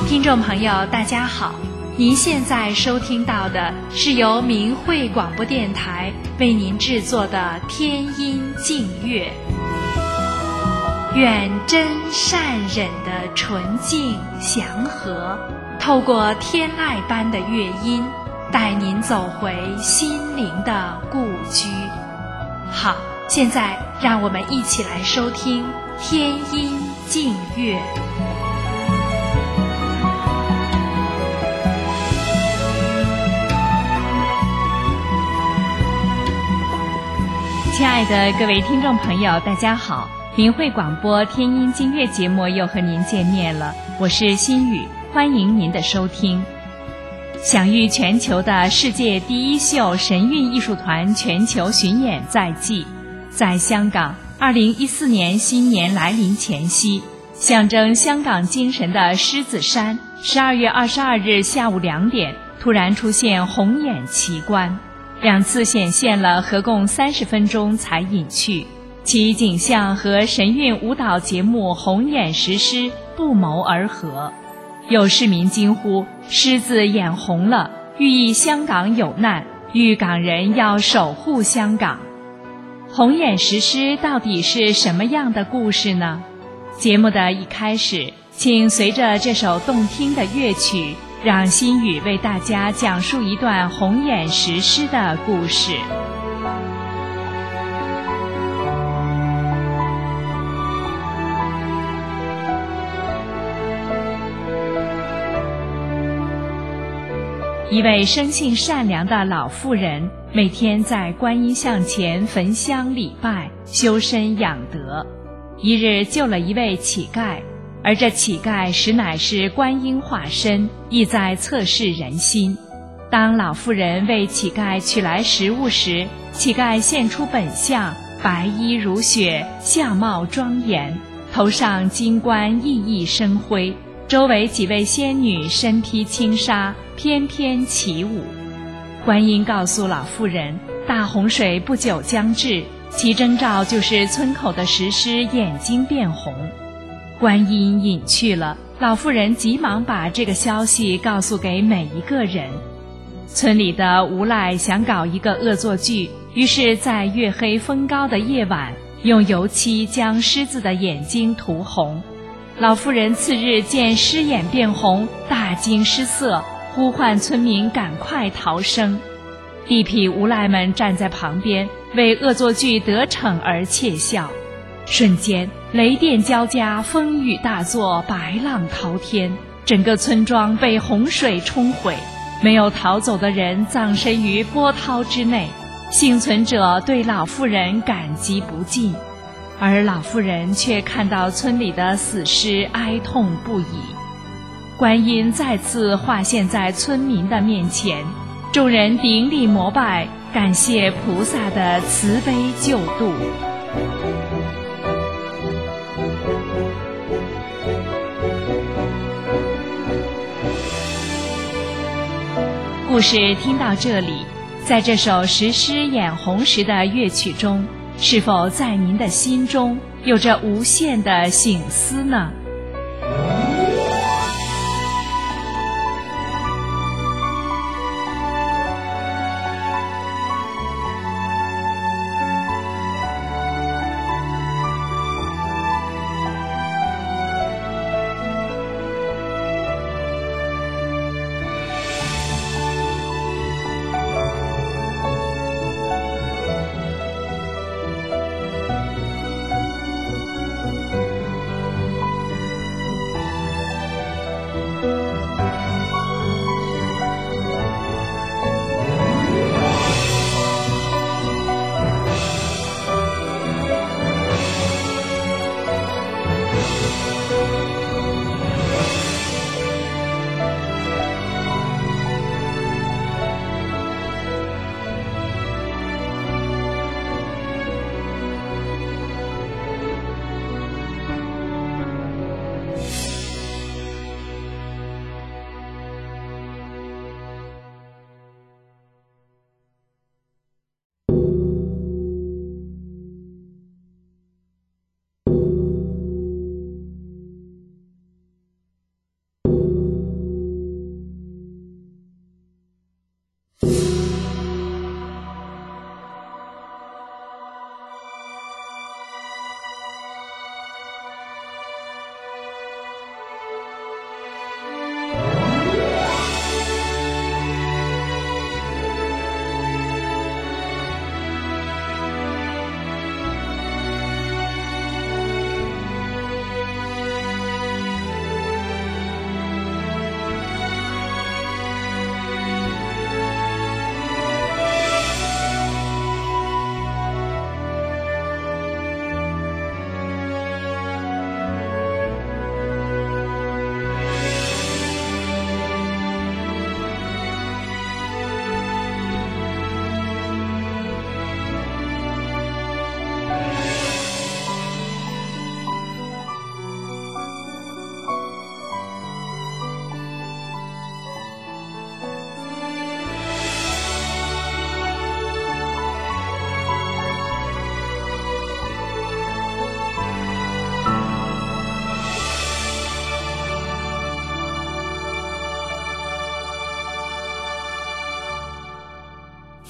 听众朋友大家好，您现在收听到的是由明慧广播电台为您制作的天音净乐。愿真善忍的纯净祥和，透过天籁般的乐音，带您走回心灵的故居。好，现在让我们一起来收听天音净乐。亲爱的各位听众朋友大家好，明慧广播天音净乐节目又和您见面了，我是心雨，欢迎您的收听。享誉全球的世界第一秀神韵艺术团全球巡演在即，在香港2014年新年来临前夕，象征香港精神的狮子山12月22日下午2点突然出现红眼奇观，2次显现了合共30分钟才隐去，其景象和神韵舞蹈节目红眼石狮不谋而合。有市民惊呼狮子眼红了，寓意香港有难，豫港人要守护香港。红眼石狮到底是什么样的故事呢？节目的一开始，请随着这首动听的乐曲，让心雨为大家讲述一段红眼石狮的故事。一位生性善良的老妇人，每天在观音像前焚香礼拜，修身养德。一日救了一位乞丐，而这乞丐实乃是观音化身，意在测试人心。当老妇人为乞丐取来食物时，乞丐现出本相，白衣如雪，相貌庄严，头上金冠熠熠生辉，周围几位仙女身披轻纱，翩翩起舞。观音告诉老妇人，大洪水不久将至，其征兆就是村口的石狮眼睛变红。观音隐去了，老妇人急忙把这个消息告诉给每一个人。村里的无赖想搞一个恶作剧，于是在月黑风高的夜晚，用油漆将狮子的眼睛涂红。老妇人次日见狮眼变红，大惊失色，呼唤村民赶快逃生。地痞无赖们站在旁边，为恶作剧得逞而窃笑。瞬间雷电交加，风雨大作，白浪滔天，整个村庄被洪水冲毁，没有逃走的人葬身于波涛之内，幸存者对老妇人感激不尽，而老妇人却看到村里的死尸哀痛不已。观音再次化现在村民的面前，众人顶礼膜拜，感谢菩萨的慈悲救度。故事听到这里，在这首石狮眼红时的乐曲中，是否在您的心中有着无限的省思呢？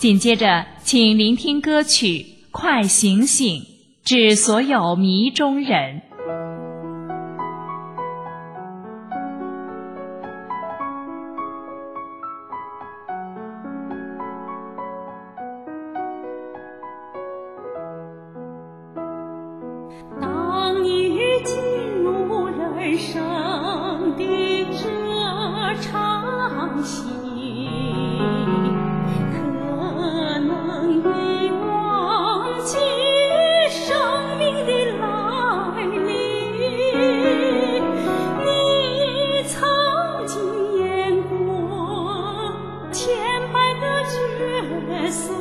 紧接着，请聆听歌曲《快醒醒》，致所有迷中人。 当你进入人生的这场戏，可能已忘记生命的来历。你曾经演过千百个角色，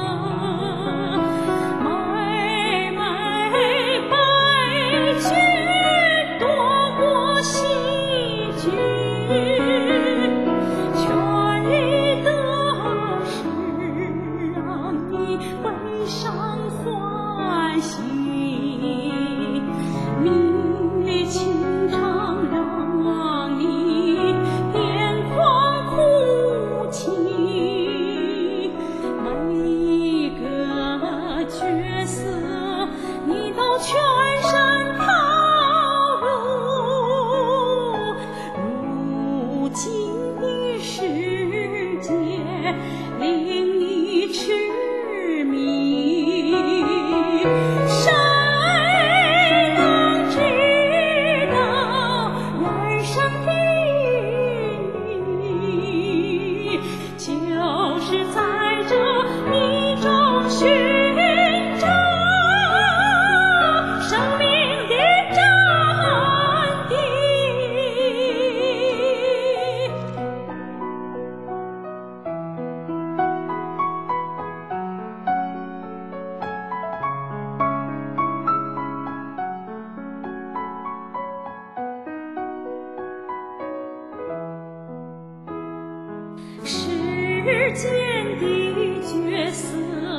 世间的角色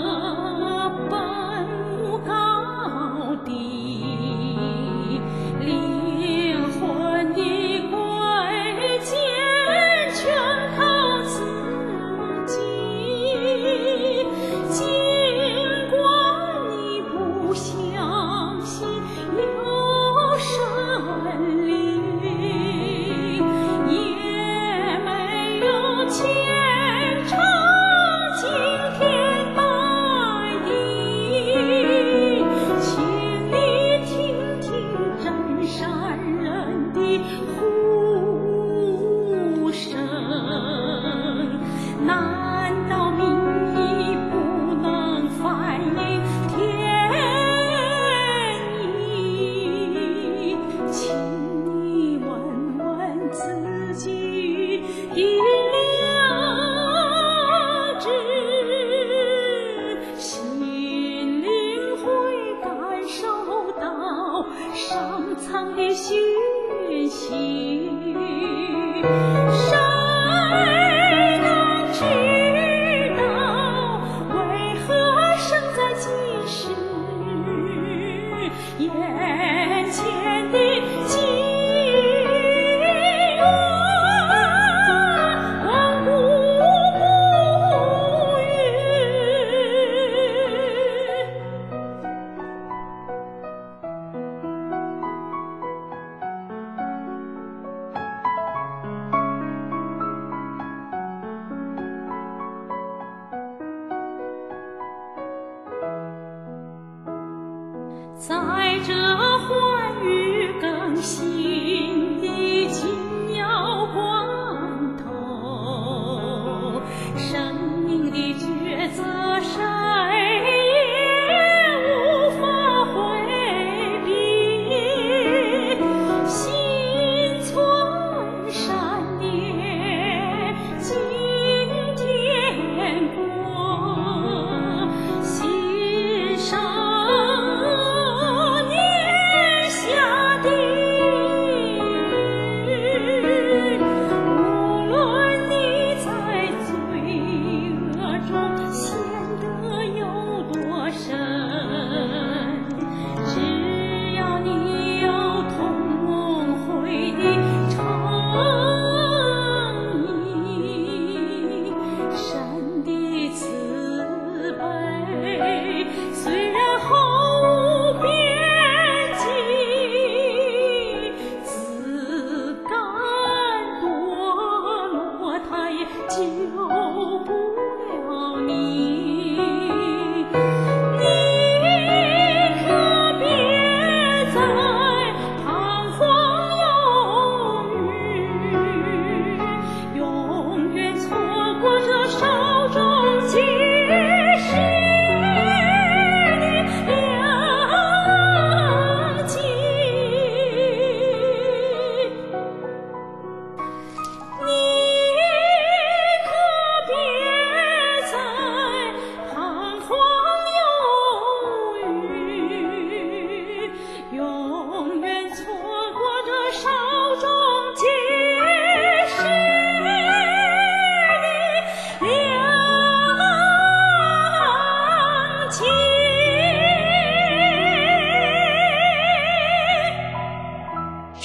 本无高低，灵魂的贵贱全靠自己。尽管你不相信有神灵，也没有牵肠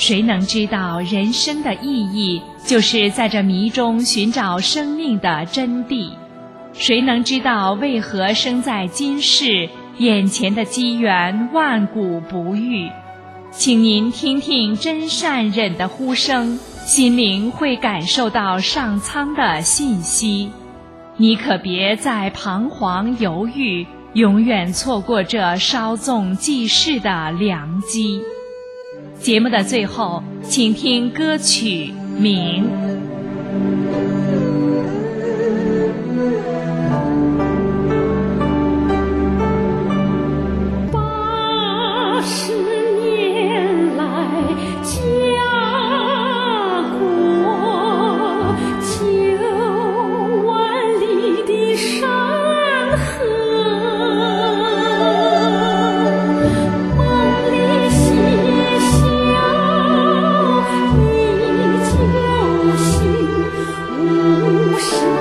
谁能知道人生的意义，就是在这迷中寻找生命的真谛。谁能知道为何生在今世，眼前的机缘万古不遇？请您听听真善忍的呼声，心灵会感受到上苍的信息。你可别再彷徨犹豫，永远错过这稍纵即逝的良机。节目的最后，请听歌曲《明》。 80年来家国9万里的山河，梦里嬉笑依旧是无声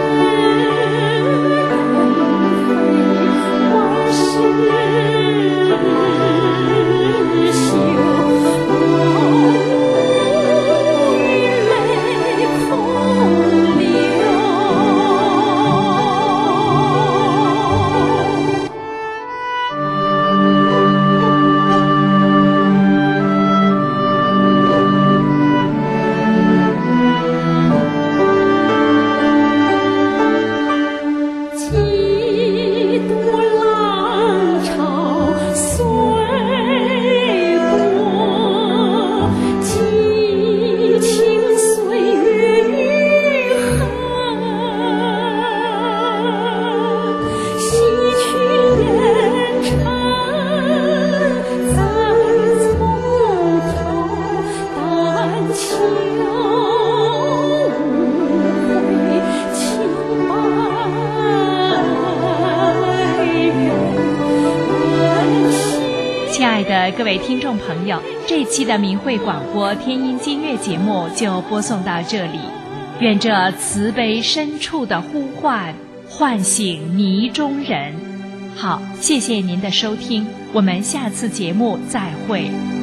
万事休，我无泪空流。几度浪潮随过，激情岁月愈合，洗去烟尘，再从头，但求无悔清亲爱的各位听众朋友，这期的明慧广播天音金乐节目就播送到这里。愿这慈悲深处的呼唤唤醒迷中人。好，谢谢您的收听，我们下次节目再会。